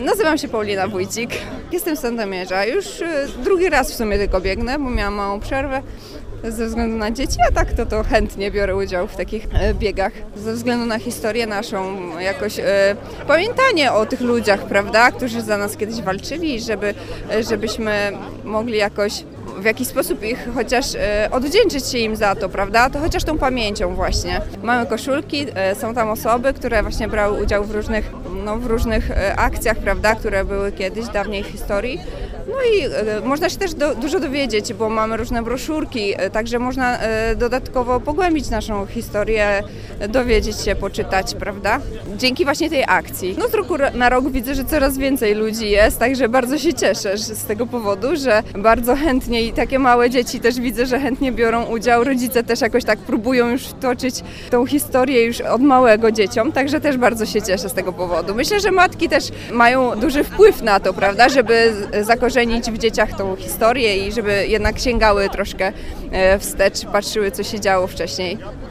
Nazywam się Paulina Wójcik. Jestem z Sandomierza. Już drugi raz w sumie tylko biegnę, bo miałam małą przerwę ze względu na dzieci, a tak to chętnie biorę udział w takich biegach. Ze względu na historię naszą, jakoś pamiętanie o tych ludziach, prawda, którzy za nas kiedyś walczyli, żebyśmy mogli jakoś w jakiś sposób ich chociaż odwdzięczyć się im za to, prawda? To chociaż tą pamięcią właśnie. Mamy koszulki, są tam osoby, które właśnie brały udział w różnych akcjach, prawda, które były kiedyś, dawniej w historii. No i można się też dużo dowiedzieć, bo mamy różne broszurki, także można dodatkowo pogłębić naszą historię, dowiedzieć się, poczytać, prawda? Dzięki właśnie tej akcji. No z roku na rok widzę, że coraz więcej ludzi jest, także bardzo się cieszę z tego powodu, że bardzo chętnie i takie małe dzieci też widzę, że chętnie biorą udział. Rodzice też jakoś tak próbują już wtoczyć tą historię już od małego dzieciom, także też bardzo się cieszę z tego powodu. Myślę, że matki też mają duży wpływ na to, prawda, żeby zakorzenić w dzieciach tą historię i żeby jednak sięgały troszkę wstecz, patrzyły, co się działo wcześniej.